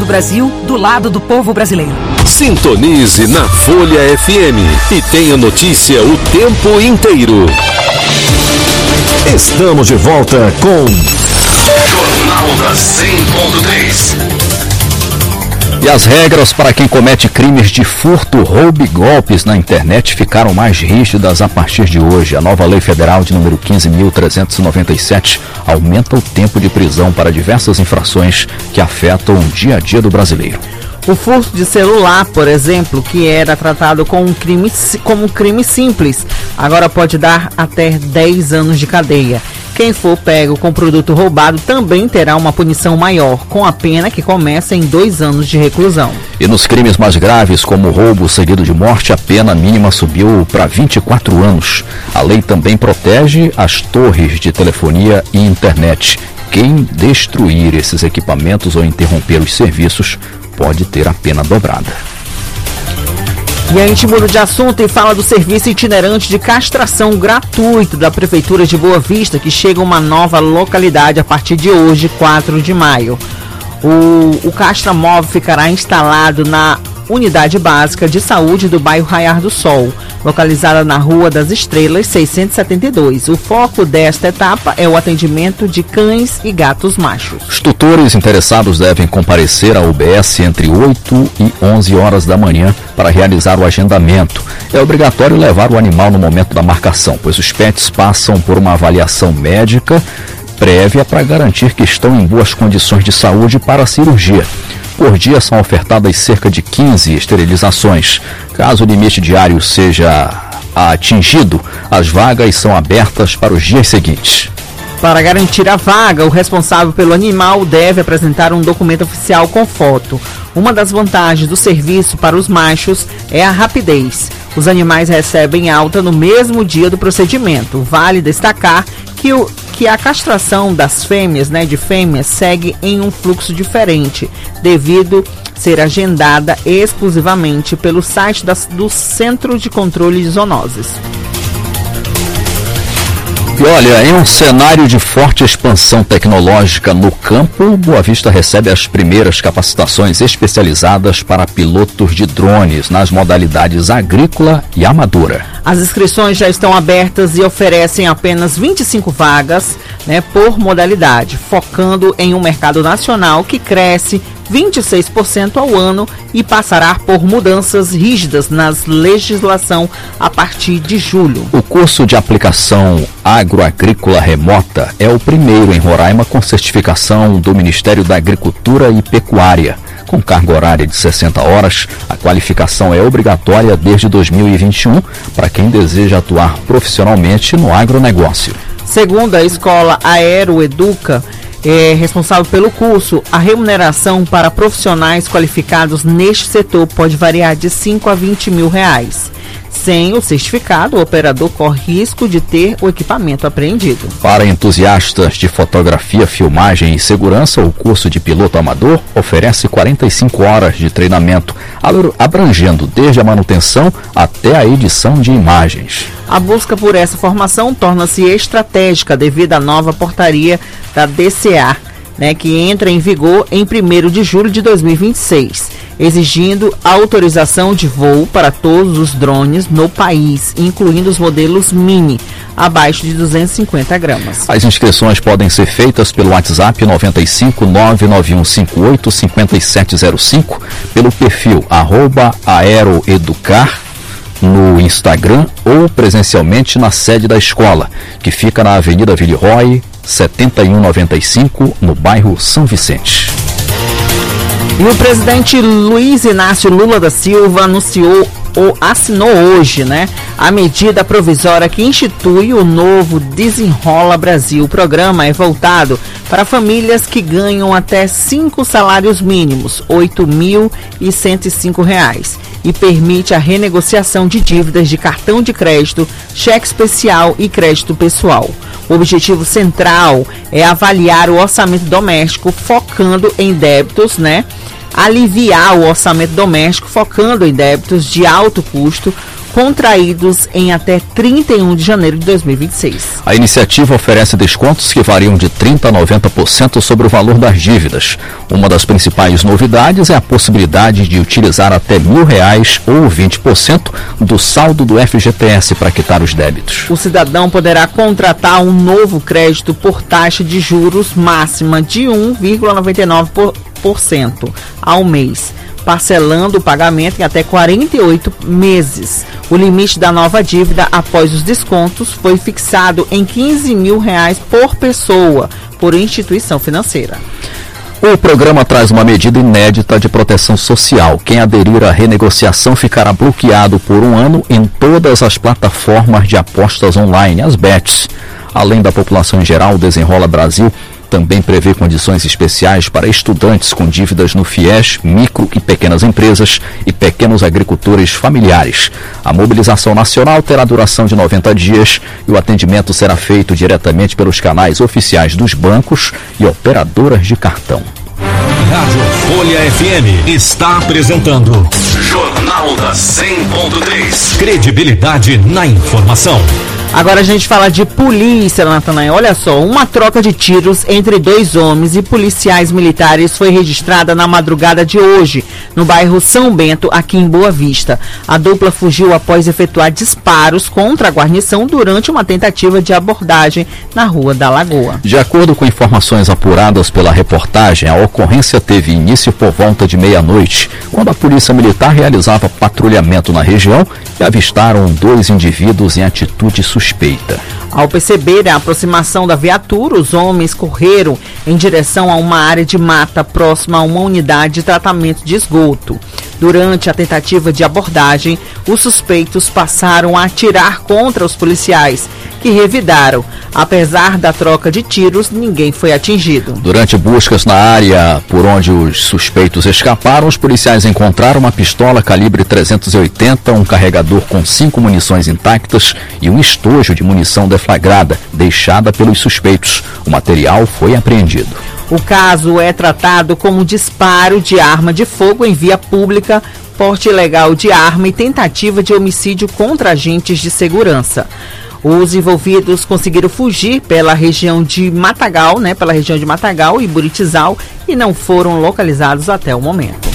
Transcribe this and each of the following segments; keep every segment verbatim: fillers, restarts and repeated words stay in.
do Brasil, do lado do povo brasileiro. Sintonize na Folha F M e tenha notícia o tempo inteiro. Estamos de volta com Jornal da cem ponto três. E as regras para quem comete crimes de furto, roubo e golpes na internet ficaram mais rígidas a partir de hoje. A nova Lei Federal de número quinze mil trezentos e noventa e sete aumenta o tempo de prisão para diversas infrações que afetam o dia a dia do brasileiro. O furto de celular, por exemplo, que era tratado como um crime, como um crime simples, agora pode dar até dez anos de cadeia. Quem for pego com produto roubado também terá uma punição maior, com a pena que começa em dois anos de reclusão. E nos crimes mais graves, como roubo seguido de morte, a pena mínima subiu para vinte e quatro anos. A lei também protege as torres de telefonia e internet. Quem destruir esses equipamentos ou interromper os serviços pode ter a pena dobrada. E a gente muda de assunto e fala do serviço itinerante de castração gratuito da Prefeitura de Boa Vista, que chega a uma nova localidade a partir de hoje, quatro de maio. O, o castramóvel ficará instalado na Unidade Básica de Saúde do bairro Raiar do Sol, localizada na Rua das Estrelas, seiscentos e setenta e dois. O foco desta etapa é o atendimento de cães e gatos machos. Os tutores interessados devem comparecer à U B S entre oito e onze horas da manhã para realizar o agendamento. É obrigatório levar o animal no momento da marcação, pois os pets passam por uma avaliação médica prévia para garantir que estão em boas condições de saúde para a cirurgia. Por dia são ofertadas cerca de quinze esterilizações. Caso o limite diário seja atingido, as vagas são abertas para os dias seguintes. Para garantir a vaga, o responsável pelo animal deve apresentar um documento oficial com foto. Uma das vantagens do serviço para os machos é a rapidez. Os animais recebem alta no mesmo dia do procedimento. Vale destacar que, o, que a castração das fêmeas, né, de fêmeas, segue em um fluxo diferente, devido ser agendada exclusivamente pelo site das, do Centro de Controle de Zoonoses. E olha, em um cenário de forte expansão tecnológica no campo, Boa Vista recebe as primeiras capacitações especializadas para pilotos de drones nas modalidades agrícola e amadora. As inscrições já estão abertas e oferecem apenas vinte e cinco vagas, né, por modalidade, focando em um mercado nacional que cresce vinte e seis por cento ao ano e passará por mudanças rígidas na legislação a partir de julho. O curso de aplicação agroagrícola remota é o primeiro em Roraima com certificação do Ministério da Agricultura e Pecuária. Com carga horária de sessenta horas, a qualificação é obrigatória desde dois mil e vinte e um para quem deseja atuar profissionalmente no agronegócio. Segundo a escola Aeroeduca, é responsável pelo curso, a remuneração para profissionais qualificados neste setor pode variar de cinco a vinte mil reais. Sem o certificado, o operador corre risco de ter o equipamento apreendido. Para entusiastas de fotografia, filmagem e segurança, o curso de piloto amador oferece quarenta e cinco horas de treinamento, abrangendo desde a manutenção até a edição de imagens. A busca por essa formação torna-se estratégica devido à nova portaria da D C A, né, que entra em vigor em primeiro de julho de dois mil e vinte e seis, exigindo a autorização de voo para todos os drones no país, incluindo os modelos mini, abaixo de duzentos e cinquenta gramas. As inscrições podem ser feitas pelo WhatsApp nove cinco nove nove um cinco oito cinco sete zero cinco, pelo perfil arroba aeroeducar no Instagram ou presencialmente na sede da escola, que fica na Avenida Villeroy, setenta e um noventa e cinco, no bairro São Vicente. E o presidente Luiz Inácio Lula da Silva anunciou ou assinou hoje, né, a medida provisória que institui o novo Desenrola Brasil. O programa é voltado para famílias que ganham até cinco salários mínimos, oito mil e cento e cinco reais, e permite a renegociação de dívidas de cartão de crédito, cheque especial e crédito pessoal. O objetivo central é avaliar o orçamento doméstico focando em débitos, né? Aliviar o orçamento doméstico focando em débitos de alto custo, contraídos em até trinta e um de janeiro de dois mil e vinte e seis. A iniciativa oferece descontos que variam de trinta por cento a noventa por cento sobre o valor das dívidas. Uma das principais novidades é a possibilidade de utilizar até mil reais ou vinte por cento do saldo do F G T S para quitar os débitos. O cidadão poderá contratar um novo crédito por taxa de juros máxima de um vírgula noventa e nove por cento ao mês, parcelando o pagamento em até quarenta e oito meses. O limite da nova dívida após os descontos foi fixado em quinze mil reais por pessoa, por instituição financeira. O programa traz uma medida inédita de proteção social. Quem aderir à renegociação ficará bloqueado por um ano em todas as plataformas de apostas online, as bets. Além da população em geral, o Desenrola Brasil também prevê condições especiais para estudantes com dívidas no FIES, micro e pequenas empresas e pequenos agricultores familiares. A mobilização nacional terá duração de noventa dias e o atendimento será feito diretamente pelos canais oficiais dos bancos e operadoras de cartão. Rádio Folha F M está apresentando Jornal da cem ponto três. Credibilidade na informação. Agora a gente fala de polícia, Natanael. Olha só, uma troca de tiros entre dois homens e policiais militares foi registrada na madrugada de hoje, no bairro São Bento, aqui em Boa Vista. A dupla fugiu após efetuar disparos contra a guarnição durante uma tentativa de abordagem na Rua da Lagoa. De acordo com informações apuradas pela reportagem, a ocorrência teve início por volta de meia-noite, quando a polícia militar realizava patrulhamento na região e avistaram dois indivíduos em atitude suspeita. Ao perceber a aproximação da viatura, os homens correram em direção a uma área de mata próxima a uma unidade de tratamento de esgoto. Durante a tentativa de abordagem, os suspeitos passaram a atirar contra os policiais, que revidaram. Apesar da troca de tiros, ninguém foi atingido. Durante buscas na área por onde os suspeitos escaparam, os policiais encontraram uma pistola calibre trezentos e oitenta, um carregador com cinco munições intactas e um estojo de munição deflagrada, deixada pelos suspeitos. O material foi apreendido. O caso é tratado como disparo de arma de fogo em via pública, porte ilegal de arma e tentativa de homicídio contra agentes de segurança. Os envolvidos conseguiram fugir pela região de Matagal, né, pela região de Matagal e Buritizal, e não foram localizados até o momento.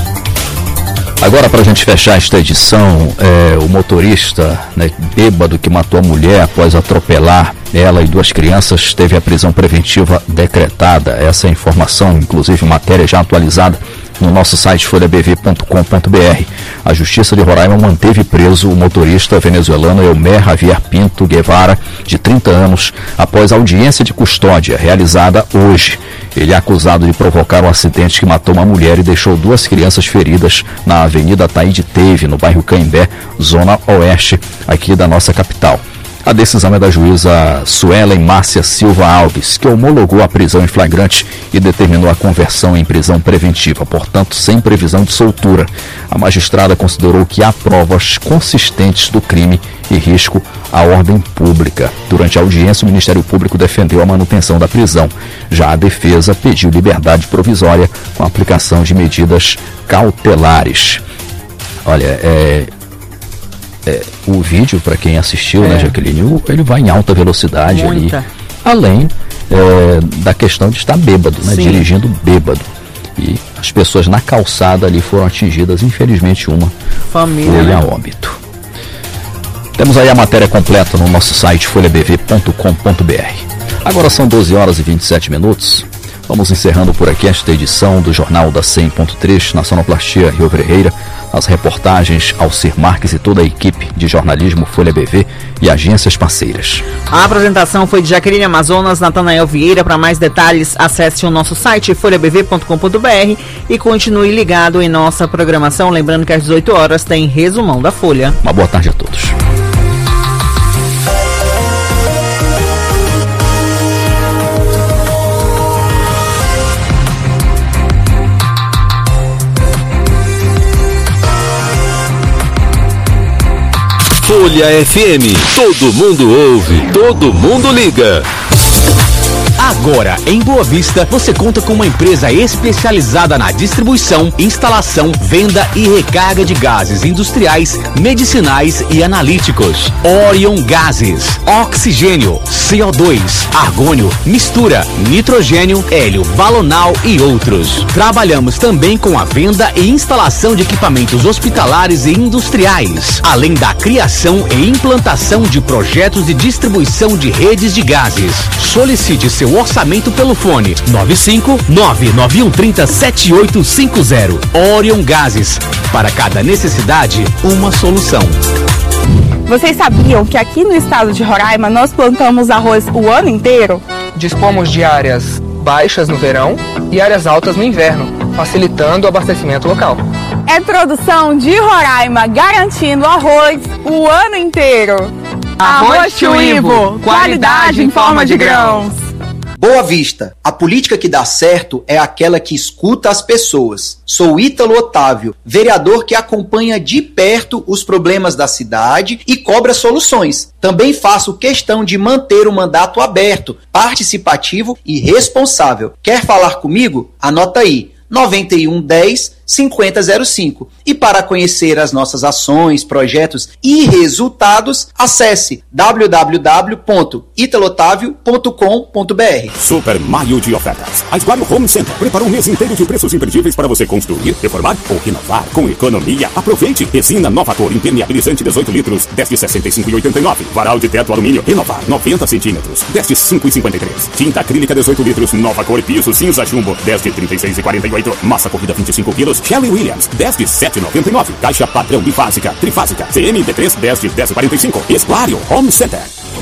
Agora, para a gente fechar esta edição, é, o motorista, né, bêbado que matou a mulher após atropelar ela e duas crianças teve a prisão preventiva decretada. Essa é a informação, inclusive matéria já atualizada no nosso site folha b v ponto com ponto b r. A Justiça de Roraima manteve preso o motorista venezuelano Elmer Javier Pinto Guevara, de trinta anos, após audiência de custódia realizada hoje. Ele é acusado de provocar um acidente que matou uma mulher e deixou duas crianças feridas na Avenida Taíde Teve, no bairro Caimbé, zona oeste, aqui da nossa capital. A decisão é da juíza Suelen Márcia Silva Alves, que homologou a prisão em flagrante e determinou a conversão em prisão preventiva, portanto, sem previsão de soltura. A magistrada considerou que há provas consistentes do crime e risco à ordem pública. Durante a audiência, o Ministério Público defendeu a manutenção da prisão. Já a defesa pediu liberdade provisória com a aplicação de medidas cautelares. Olha, é... É, o vídeo, para quem assistiu, é. né, Jaqueline, ele vai em alta velocidade Muita. ali, além é, da questão de estar bêbado, né, dirigindo bêbado. E as pessoas na calçada ali foram atingidas, infelizmente uma Família, foi né? a óbito. Temos aí a matéria completa no nosso site folha b v ponto com ponto b r. Agora são doze horas e vinte e sete minutos. Vamos encerrando por aqui esta edição do Jornal da cem ponto três, na Sonoplastia Rio Ferreira. As reportagens Alcir Marques e toda a equipe de jornalismo Folha B V e agências parceiras. A apresentação foi de Jaqueline Amazonas, Natanael Vieira. Para mais detalhes, acesse o nosso site folha b v ponto com ponto b r e continue ligado em nossa programação. Lembrando que às dezoito horas tem resumão da Folha. Uma boa tarde a todos. Folha F M, todo mundo ouve, todo mundo liga. Agora, em Boa Vista, você conta com uma empresa especializada na distribuição, instalação, venda e recarga de gases industriais, medicinais e analíticos. Orion Gases, oxigênio, C O dois, argônio, mistura, nitrogênio, hélio, balonal e outros. Trabalhamos também com a venda e instalação de equipamentos hospitalares e industriais, além da criação e implantação de projetos de distribuição de redes de gases. Solicite seu orçamento pelo fone nove cinco nove nove um três zero sete oito cinco zero. Orion Gases, para cada necessidade, uma solução. Vocês sabiam que aqui no estado de Roraima nós plantamos arroz o ano inteiro? Dispomos de áreas baixas no verão e áreas altas no inverno, facilitando o abastecimento local. É produção de Roraima, garantindo arroz o ano inteiro. Arroz Tio Ivo, qualidade em forma de grãos. Boa Vista, a política que dá certo é aquela que escuta as pessoas. Sou Ítalo Otávio, vereador que acompanha de perto os problemas da cidade e cobra soluções. Também faço questão de manter o mandato aberto, participativo e responsável. Quer falar comigo? Anota aí, nove um um zero cinquenta zero cinco. E para conhecer as nossas ações, projetos e resultados, acesse w w w ponto italotavio ponto com ponto b r. Super Maio de ofertas. A Esguario Home Center preparou um mês inteiro de preços imperdíveis para você construir, reformar ou renovar com economia. Aproveite! Resina Novator impermeabilizante dezoito litros, dez de sessenta e cinco reais e oitenta e nove centavos. Varal de teto alumínio Renovar noventa centímetros, dez de cinco reais e cinquenta e três centavos. Tinta acrílica dezoito litros, nova cor piso cinza chumbo, dez de trinta e seis reais e quarenta e oito centavos. Massa corrida vinte e cinco quilos, Shelly Williams, dez de sete reais e noventa e nove centavos. Caixa padrão bifásica, trifásica, C M D três, dez de dez reais e quarenta e cinco centavos. Esguario Home Center.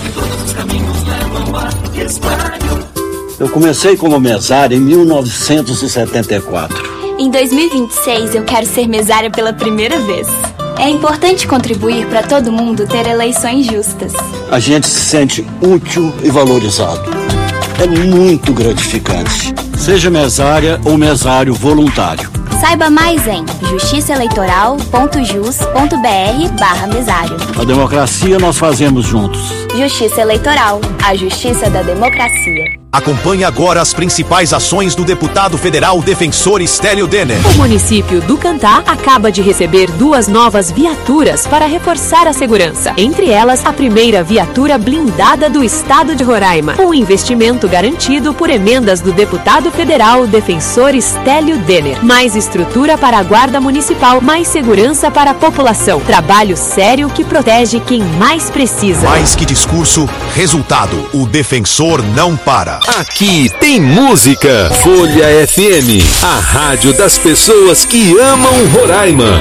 Eu comecei como mesário em mil novecentos e setenta e quatro. Em dois mil e vinte e seis eu quero ser mesária pela primeira vez. É importante contribuir para todo mundo ter eleições justas. A gente se sente útil e valorizado. É muito gratificante. Seja mesária ou mesário voluntário. Saiba mais em justiçaeleitoral ponto jus ponto b r barra mesário. A democracia nós fazemos juntos. Justiça Eleitoral, a justiça da democracia. Acompanhe agora as principais ações do deputado federal defensor Estélio Denner. O município do Cantá acaba de receber duas novas viaturas para reforçar a segurança. Entre elas, a primeira viatura blindada do estado de Roraima. Um investimento garantido por emendas do deputado federal defensor Estélio Denner. Mais estrutura para a guarda municipal, mais segurança para a população. Trabalho sério que protege quem mais precisa. Mais que discurso, resultado. O defensor não para. Aqui tem música. Folha F M, a rádio das pessoas que amam Roraima.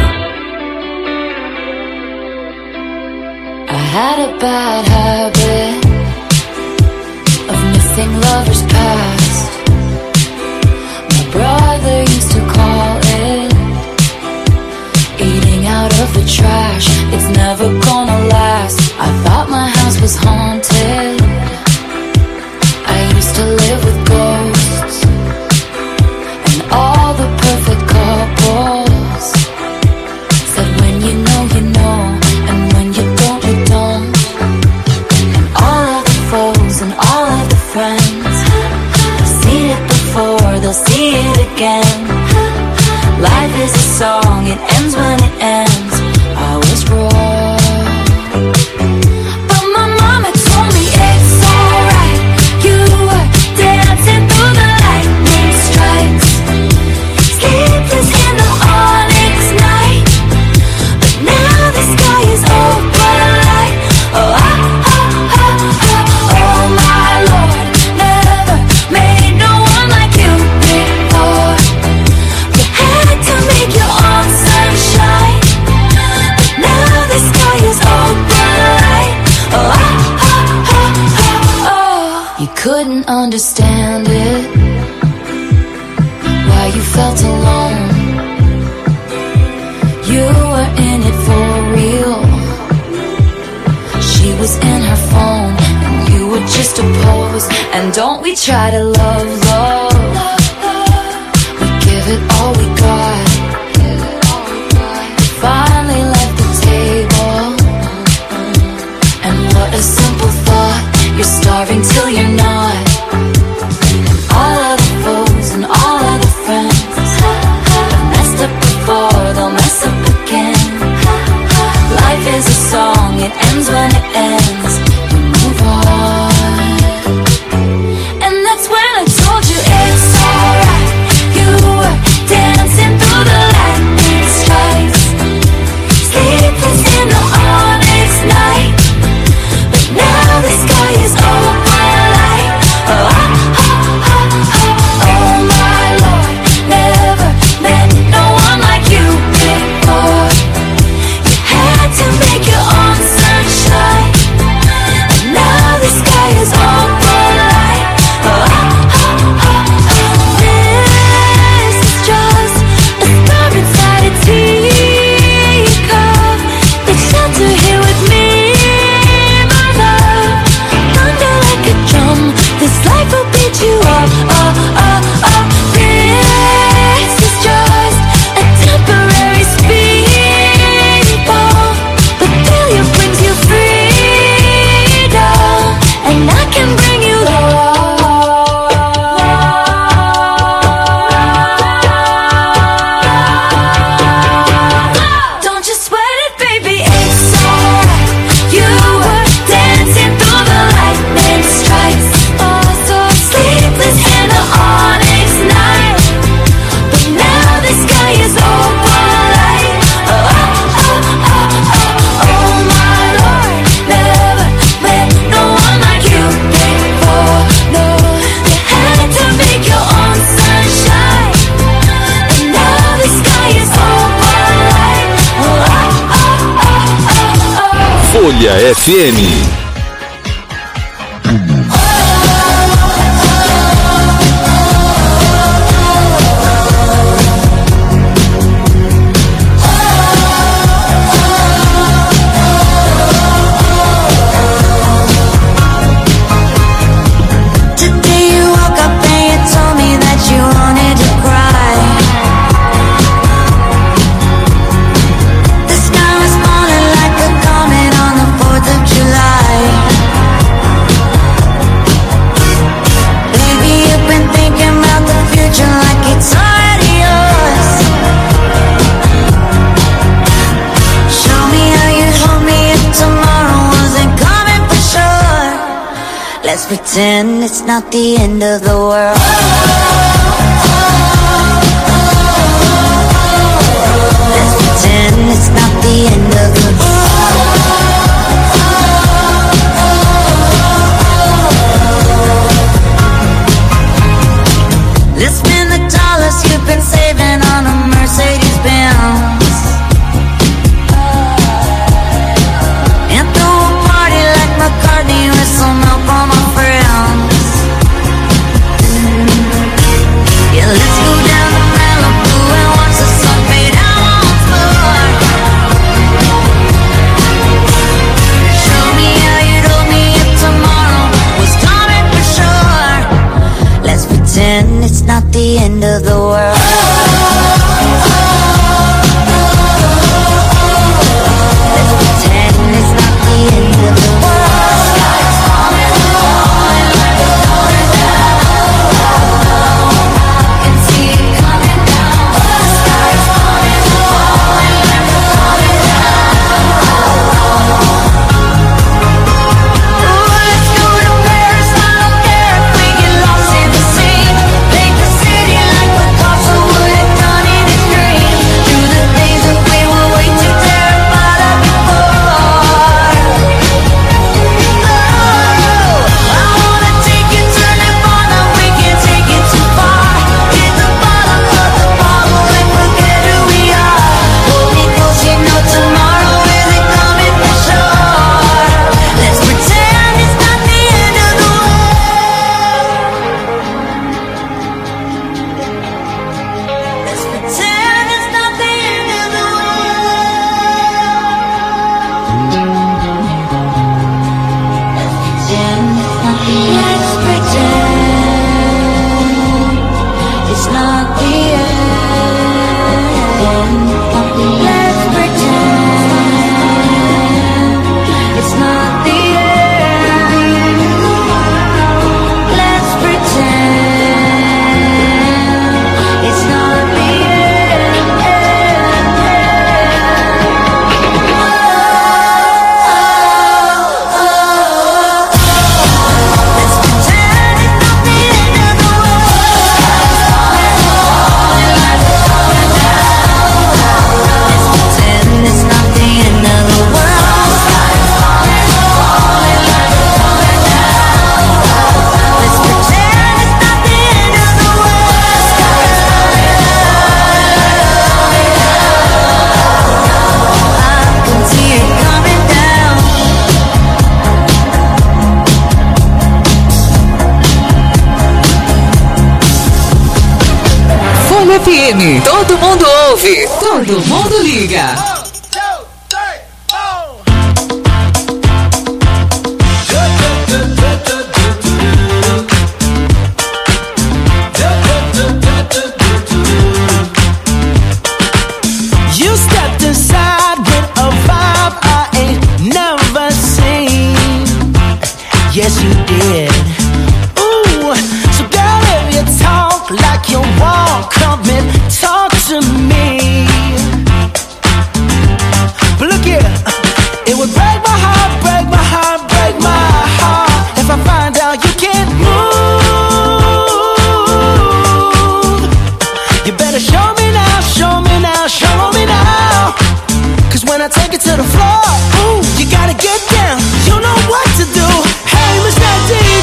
I had a bad habit of missing lovers past. My brother used to call it eating out of the trash. It's never gonna last. I thought my house was haunted. I used to live with ghosts and all the perfect couples said when you know, you know, and when you don't, you don't. And all of the foes and all of the friends have seen it before, they'll see it again. Life is a song, it ends when it ends. I was wrong. Couldn't understand it, why you felt alone. You were in it for real. She was in her phone and you were just a pose. And don't we try to love, love. We give it all we got. Finally left the table. And what a simple thought. You're starving till you're not. Folha F M. Let's pretend it's not the end of the world. Let's pretend it's not the end of the world. Let's spend the dollars you've been saving on a Mercedes Benz. And throw a party like McCartney with some milk on my friends. Yeah, let's go down to Malibu and watch the sun fade out once more. Show me how you told me if tomorrow was coming for sure. Let's pretend it's not the end of the world. Let's pretend it's not the end of the world. Sky's falling, falling like it's going down. I can see it coming down. Sky's falling, falling like it's going down. Oh, let's go to Paris, I don't care if we get lost in the sea. Make the city like Picasso would have done in his dream. Do the things that we were way too terrified of before. I wanna take you to Nirvana, we can't take it too far. Hit the bottom of the bottle and forget who we are. Hold me close, you know tomorrow isn't coming for sure. Let's pretend it's not the end of the world. Let's pretend it's not the end of the Let's pretend it's not the end. Let's pretend it's not the end. Let's pretend it's not the Folha F M. Todo mundo ouve. Todo mundo liga. You stepped inside with a vibe I ain't never seen. Yes, you did. Ooh, so girl, if you talk like you walk, come and talk to me. But look here, it would break my heart, break my heart, break my heart if I find out you can't move. You better show me now, show me now, show me now. Cause when I take it to the floor, ooh, you gotta get down, you know what to do. Hey, Mister D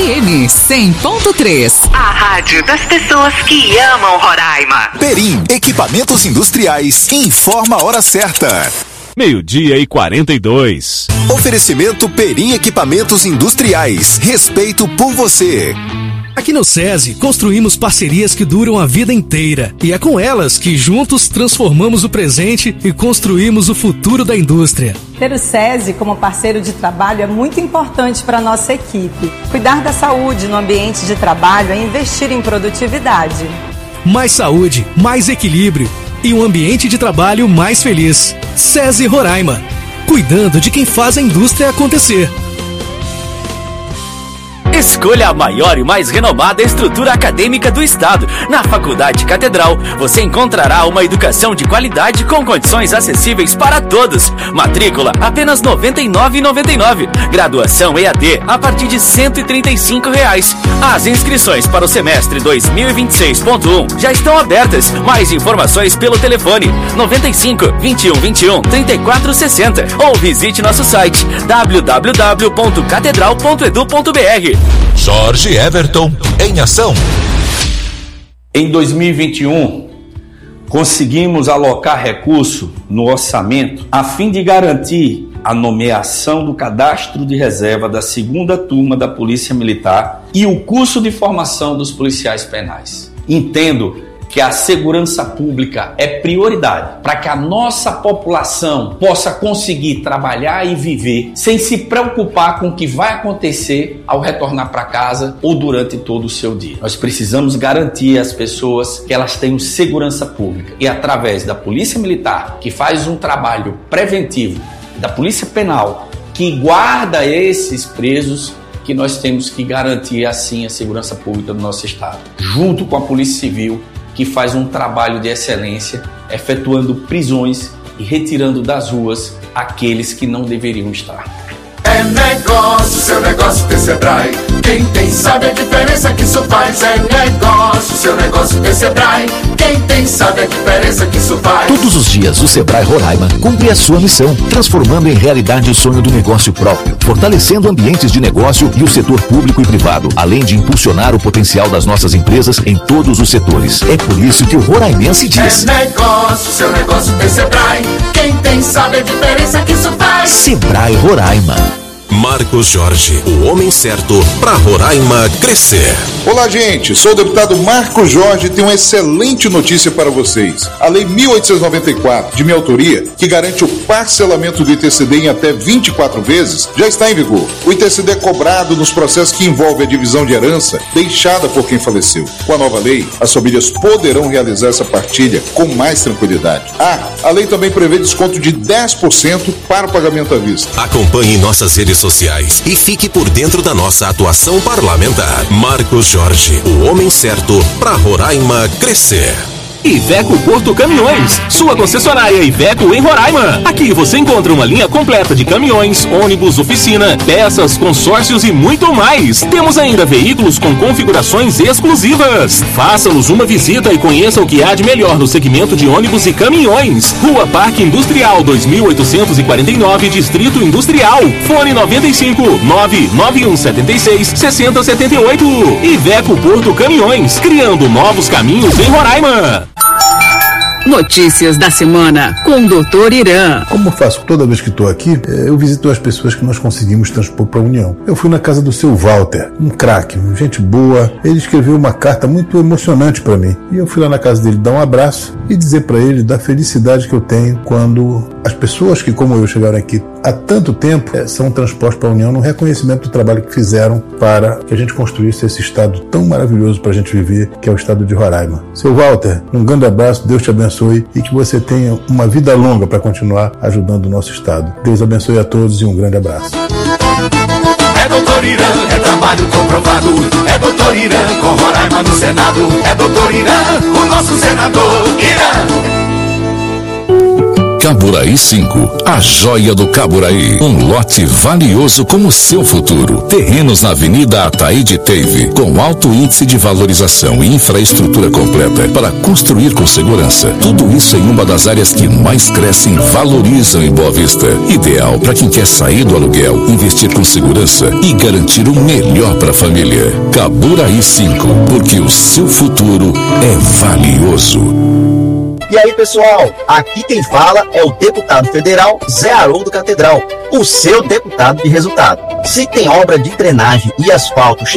M cem ponto três. A rádio das pessoas que amam Roraima. Perim, equipamentos industriais, informa a hora certa. Meio-dia e quarenta e dois. Oferecimento Perim Equipamentos Industriais. Respeito por você. Aqui no SESI, construímos parcerias que duram a vida inteira. E é com elas que juntos transformamos o presente e construímos o futuro da indústria. Ter o SESI como parceiro de trabalho é muito importante para a nossa equipe. Cuidar da saúde no ambiente de trabalho é investir em produtividade. Mais saúde, mais equilíbrio e um ambiente de trabalho mais feliz. SESI Roraima, cuidando de quem faz a indústria acontecer. Escolha a maior e mais renomada estrutura acadêmica do estado. Na Faculdade Catedral, você encontrará uma educação de qualidade com condições acessíveis para todos. Matrícula apenas noventa e nove reais e noventa e nove centavos. Graduação E A D a partir de cento e trinta e cinco reais. As inscrições para o semestre dois mil e vinte e seis ponto um já estão abertas. Mais informações pelo telefone noventa e cinco, vinte e um, vinte e um, trinta e quatro sessenta ou visite nosso site w w w ponto catedral ponto edu ponto b r. Jorge Everton em ação. Em dois mil e vinte e um, conseguimos alocar recurso no orçamento a fim de garantir a nomeação do cadastro de reserva da segunda turma da Polícia Militar e o curso de formação dos policiais penais. Entendo que a segurança pública é prioridade para que a nossa população possa conseguir trabalhar e viver sem se preocupar com o que vai acontecer ao retornar para casa ou durante todo o seu dia. Nós precisamos garantir às pessoas que elas tenham segurança pública e através da Polícia Militar, que faz um trabalho preventivo, da Polícia Penal, que guarda esses presos, que nós temos que garantir assim a segurança pública do nosso estado, junto com a Polícia Civil, que faz um trabalho de excelência, efetuando prisões e retirando das ruas aqueles que não deveriam estar. É negócio, seu negócio tem Sebrae. Quem tem sabe a diferença que isso faz. É negócio, seu negócio tem Sebrae. Quem tem sabe a diferença que isso faz. Todos os dias o Sebrae Roraima cumpre a sua missão, transformando em realidade o sonho do negócio próprio, fortalecendo ambientes de negócio e o setor público e privado, além de impulsionar o potencial das nossas empresas em todos os setores. É por isso que o roraimense diz: é negócio, seu negócio tem Sebrae. Quem tem sabe a diferença que isso faz. Sebrae Roraima. Marcos Jorge, o homem certo para Roraima crescer. Olá, gente. Sou o deputado Marcos Jorge e tenho uma excelente notícia para vocês. A Lei mil oitocentos e noventa e quatro, de minha autoria, que garante o parcelamento do I T C D em até vinte e quatro vezes, já está em vigor. O I T C D é cobrado nos processos que envolvem a divisão de herança deixada por quem faleceu. Com a nova lei, as famílias poderão realizar essa partilha com mais tranquilidade. Ah, a lei também prevê desconto de dez por cento para o pagamento à vista. Acompanhe nossas redes sociais e fique por dentro da nossa atuação parlamentar. Marcos Jorge, o homem certo para Roraima crescer. Iveco Porto Caminhões, sua concessionária Iveco em Roraima. Aqui você encontra uma linha completa de caminhões, ônibus, oficina, peças, consórcios e muito mais. Temos ainda veículos com configurações exclusivas. Faça-nos uma visita e conheça o que há de melhor no segmento de ônibus e caminhões. Rua Parque Industrial dois mil oitocentos e quarenta e nove, Distrito Industrial. Fone noventa e cinco, nove nove um sete seis, seis zero sete oito. Iveco Porto Caminhões, criando novos caminhos em Roraima. Notícias da semana com o doutor Irã. Como eu faço toda vez que estou aqui, eu visito as pessoas que nós conseguimos transpor para a União. Eu fui na casa do seu Walter, um craque, gente boa. Ele escreveu uma carta muito emocionante para mim. E eu fui lá na casa dele dar um abraço e dizer para ele da felicidade que eu tenho quando as pessoas que, como eu, chegaram aqui há tanto tempo, são transpostas para a União no reconhecimento do trabalho que fizeram para que a gente construísse esse estado tão maravilhoso para a gente viver, que é o estado de Roraima. Seu Walter, um grande abraço, Deus te abençoe e que você tenha uma vida longa para continuar ajudando o nosso estado. Deus abençoe a todos e um grande abraço. É doutor Irã, é trabalho comprovado. É doutor Irã, com Roraima no Senado. É doutor Irã, o nosso senador Irã. Caburaí cinco, a joia do Caburaí. Um lote valioso como seu futuro. Terrenos na Avenida Ataíde Teve, com alto índice de valorização e infraestrutura completa para construir com segurança. Tudo isso em uma das áreas que mais crescem e valorizam em Boa Vista. Ideal para quem quer sair do aluguel, investir com segurança e garantir o melhor para a família. Caburaí cinco, porque o seu futuro é valioso. E aí, pessoal, aqui quem fala é o deputado federal Zé Haroldo Catedral, o seu deputado de resultado. Se tem obra de drenagem e asfalto